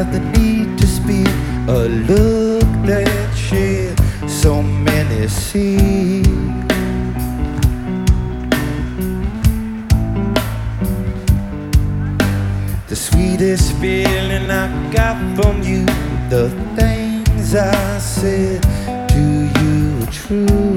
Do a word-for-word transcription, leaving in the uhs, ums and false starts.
have the need to speak, a look that shed so many see. The sweetest feeling I got from you, the things I said to you were true.